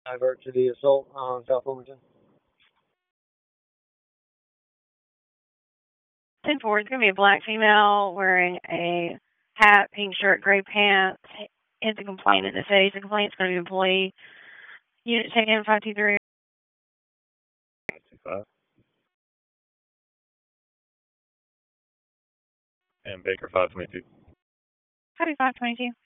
Divert to the assault on South Wilmington. 10-4, it's going to be a black female wearing a hat, pink shirt, gray pants. It's a complaint in the city. The complaint's going to be employee. Unit taken 523. 525. And Baker 522. Copy 522.